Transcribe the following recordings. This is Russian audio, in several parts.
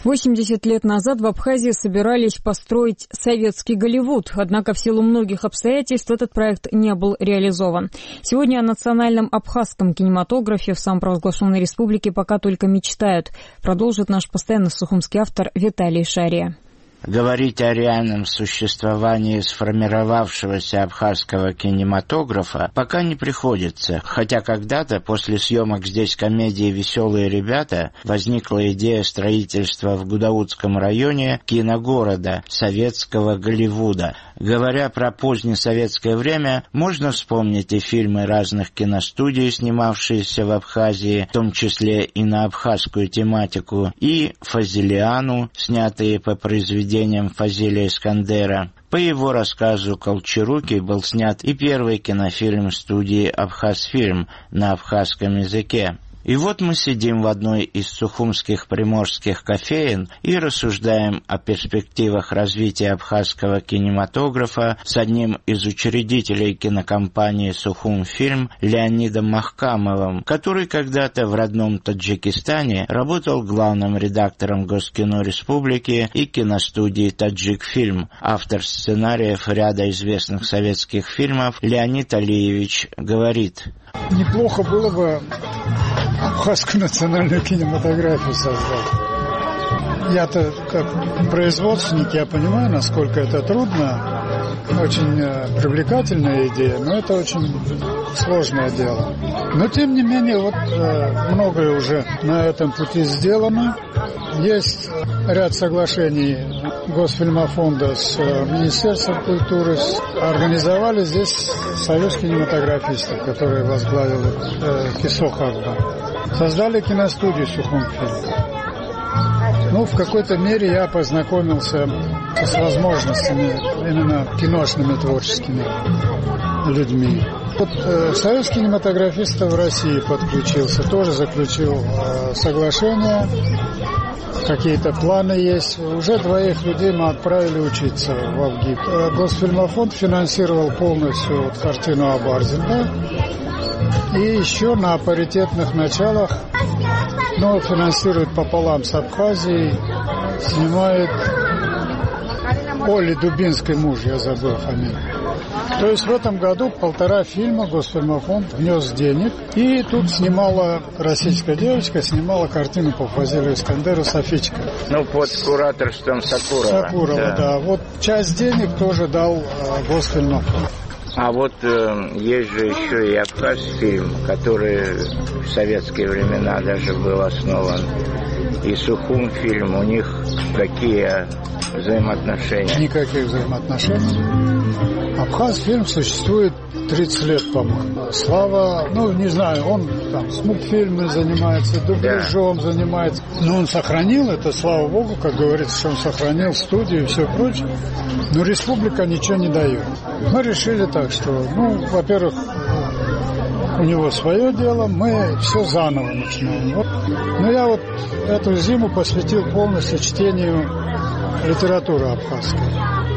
80 лет назад в Абхазии собирались построить советский Голливуд, однако в силу многих обстоятельств этот проект не был реализован. Сегодня о национальном абхазском кинематографе в самопровозглашенной республике пока только мечтают, продолжит наш постоянный сухумский автор Виталий Шария. Говорить о реальном существовании сформировавшегося абхазского кинематографа пока не приходится, хотя когда-то после съемок здесь комедии «Веселые ребята» возникла идея строительства в Гудаутском районе киногорода, советского Голливуда. Говоря про позднесоветское время, можно вспомнить и фильмы разных киностудий, снимавшиеся в Абхазии, в том числе и на абхазскую тематику, и «Фазилиану», снятые по произведениям Фазилия Искандера. По его рассказу Колчаруки был снят и первый кинофильм студии «Абхазфильм» на абхазском языке. И вот мы сидим в одной из сухумских приморских кофеен и рассуждаем о перспективах развития абхазского кинематографа с одним из учредителей кинокомпании «Сухумфильм» Леонидом Махкамовым, который когда-то в родном Таджикистане работал главным редактором Госкино Республики и киностудии «Таджикфильм». Автор сценариев ряда известных советских фильмов Леонид Алиевич говорит: «Неплохо было бы абхазскую национальную кинематографию создать. Я-то как производственник, я понимаю, насколько это трудно, очень привлекательная идея, но это очень сложное дело. Но тем не менее, вот многое уже на этом пути сделано. Есть ряд соглашений Госфильмофонда с Министерством культуры. Организовали здесь союз кинематографистов, который возглавил Кисох Акбар. Создали киностудию «Сухумфильм». Ну, в какой-то мере я познакомился с возможностями именно киношными творческими людьми. Вот союз кинематографистов в России подключился, тоже заключил соглашение. Какие-то планы есть. Уже 2 людей мы отправили учиться в Авгип. Госфильмофонд финансировал полностью картину Абарзинга. И еще на паритетных началах, но финансирует пополам с Абхазией, снимает Оли Дубинской муж, я забыл фамилию. То есть в этом году 1,5 фильма Госфильмофонд внес денег. И тут снимала российская девочка, снимала картину по Фазилию Искандеру «Софичка». Ну, под кураторством Сакурова. Сакурова, да. Вот часть денег тоже дал Госфильмофонд. А вот есть же еще и Абхазфильм, который в советские времена даже был основан. И Сухумфильм, у них какие взаимоотношения? Никаких взаимоотношений. Абхазфильм существует 30 лет, по-моему. Слава, не знаю, он там с мультфильмами занимается, дубляжом занимается. Но он сохранил это, слава богу, как говорится, что он сохранил студию и все прочее. Но республика ничего не дает. Мы решили так, что, во-первых, у него свое дело, мы все заново начинаем. Но я вот эту зиму посвятил полностью чтению литературы абхазской.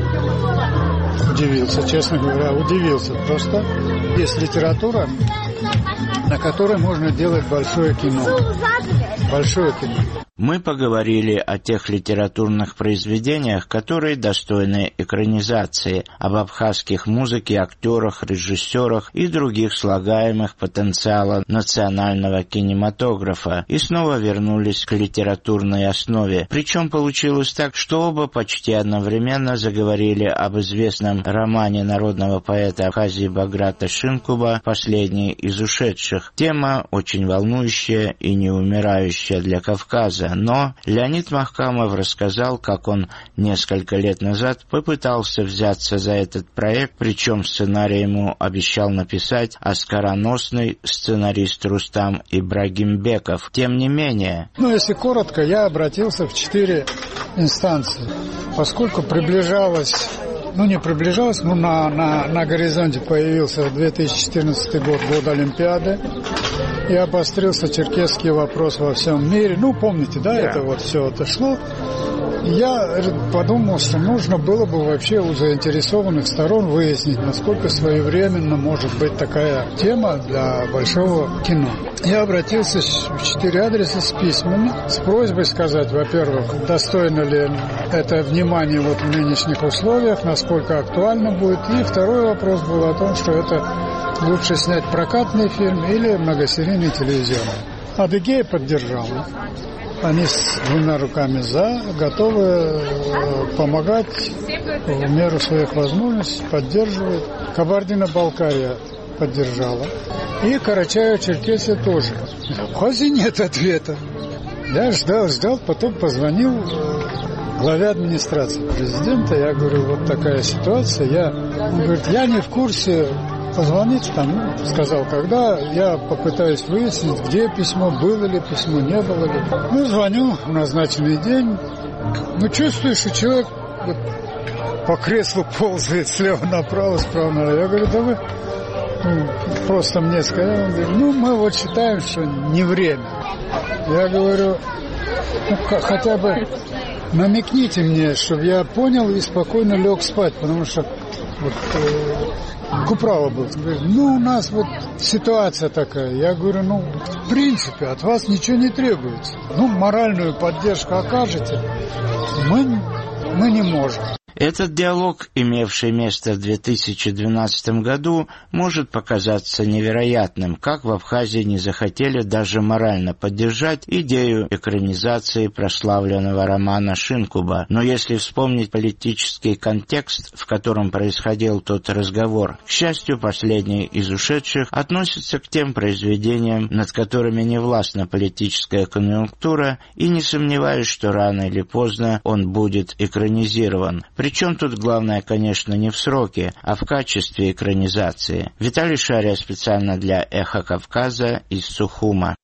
Удивился, честно говоря, удивился. Просто есть литература, на которой можно делать большое кино. Большое кино. Мы поговорили о тех литературных произведениях, которые достойны экранизации, об абхазских музыке, актерах, режиссерах и других слагаемых потенциала национального кинематографа, и снова вернулись к литературной основе. Причем получилось так, что оба почти одновременно заговорили об известном романе народного поэта Абхазии Баграта Шинкуба «Последний из ушедших». Тема очень волнующая и неумирающая для Кавказа. Но Леонид Махкамов рассказал, как он несколько лет назад попытался взяться за этот проект, причем сценарий ему обещал написать оскароносный сценарист Рустам Ибрагимбеков. Тем не менее... Если коротко, я обратился в 4 инстанции, поскольку приближалось... не приближалось, но на горизонте появился 2014 год Олимпиады. и обострился черкесский вопрос во всем мире. Ну, помните, да, это вот все отошло. Я подумал, что нужно было бы вообще у заинтересованных сторон выяснить, насколько своевременно может быть такая тема для большого кино. Я обратился в 4 адреса с письмами, с просьбой сказать, во-первых, достойно ли это внимание вот в нынешних условиях, насколько актуально будет. И второй вопрос был о том, что это лучше снять прокатный фильм или многосерийный телевизионный. Адыгея поддержала. Они с 2 руками за, готовы помогать в меру своих возможностей, поддерживают. Кабардино-Балкария поддержала. И Карачаево-Черкесия тоже. В Абхазии нет ответа. Я ждал, потом позвонил главе администрации президента. Я говорю, вот такая ситуация. Он говорит, я не в курсе. Позвонить там, сказал, когда, я попытаюсь выяснить, где письмо, было ли письмо, не было ли. Ну, звоню в назначенный день. Ну, чувствую, что человек вот по креслу ползает слева направо, справа направо. Я говорю, да вы просто мне сказали. Он говорит, ну, мы вот считаем, что не время. Я говорю, ну, хотя бы намекните мне, чтобы я понял и спокойно лег спать, потому что вот... Куправа был. Говорит, ну, у нас вот ситуация такая. Я говорю, ну, в принципе, от вас ничего не требуется. Ну, моральную поддержку окажете, мы не можем. Этот диалог, имевший место в 2012 году, может показаться невероятным, как в Абхазии не захотели даже морально поддержать идею экранизации прославленного романа Шинкуба. Но если вспомнить политический контекст, в котором происходил тот разговор, к счастью, последний из ушедших относится к тем произведениям, над которыми не властна политическая конъюнктура, и не сомневаюсь, что рано или поздно он будет экранизирован. Причем тут главное, конечно, не в сроке, а в качестве экранизации. Виталий Шария специально для «Эхо Кавказа» из Сухума.